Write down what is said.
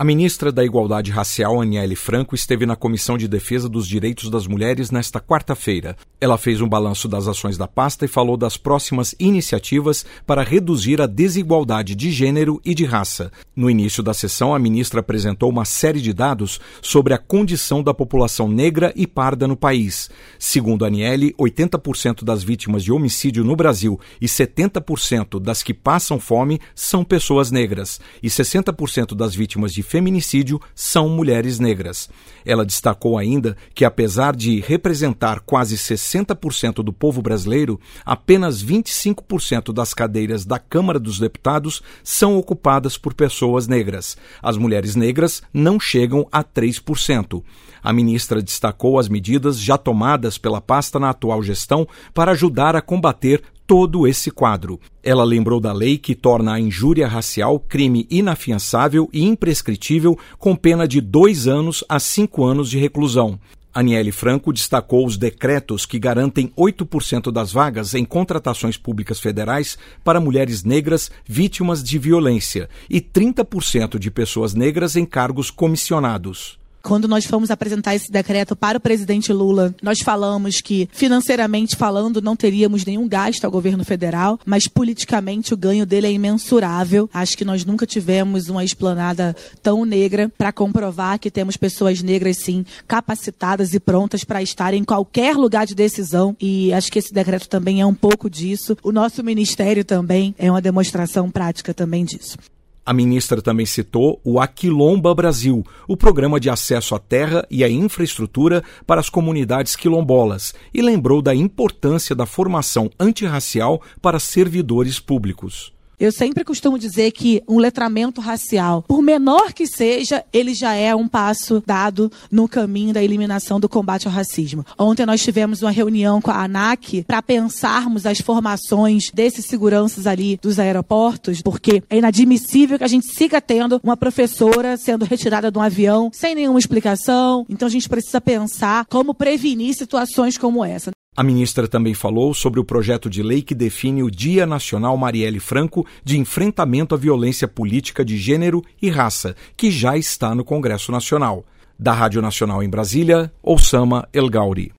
A ministra da Igualdade Racial, Aniele Franco, esteve na Comissão de Defesa dos Direitos das Mulheres nesta quarta-feira. Ela fez um balanço das ações da pasta e falou das próximas iniciativas para reduzir a desigualdade de gênero e de raça. No início da sessão, a ministra apresentou uma série de dados sobre a condição da população negra e parda no país. Segundo a Aniele, 80% das vítimas de homicídio no Brasil e 70% das que passam fome são pessoas negras, e 60% das vítimas de feminicídio são mulheres negras. Ela destacou ainda que, apesar de representar quase 60% do povo brasileiro, apenas 25% das cadeiras da Câmara dos Deputados são ocupadas por pessoas negras. As mulheres negras não chegam a 3%. A ministra destacou as medidas já tomadas pela pasta na atual gestão para ajudar a combater todo esse quadro. Ela lembrou da lei que torna a injúria racial crime inafiançável e imprescritível, com pena de 2 anos a 5 anos de reclusão. Aniele Franco destacou os decretos que garantem 8% das vagas em contratações públicas federais para mulheres negras vítimas de violência e 30% de pessoas negras em cargos comissionados. Quando nós fomos apresentar esse decreto para o presidente Lula, nós falamos que, financeiramente falando, não teríamos nenhum gasto ao governo federal, mas politicamente o ganho dele é imensurável. Acho que nós nunca tivemos uma esplanada tão negra para comprovar que temos pessoas negras, sim, capacitadas e prontas para estar em qualquer lugar de decisão. E acho que esse decreto também é um pouco disso. O nosso ministério também é uma demonstração prática também disso. A ministra também citou o Aquilomba Brasil, o programa de acesso à terra e à infraestrutura para as comunidades quilombolas, e lembrou da importância da formação antirracial para servidores públicos. Eu sempre costumo dizer que um letramento racial, por menor que seja, ele já é um passo dado no caminho da eliminação do combate ao racismo. Ontem nós tivemos uma reunião com a ANAC para pensarmos as formações desses seguranças ali dos aeroportos, porque é inadmissível que a gente siga tendo uma professora sendo retirada de um avião sem nenhuma explicação. Então a gente precisa pensar como prevenir situações como essa. A ministra também falou sobre o projeto de lei que define o Dia Nacional Marielle Franco de enfrentamento à violência política de gênero e raça, que já está no Congresso Nacional. Da Rádio Nacional em Brasília, Oussama El Gauri.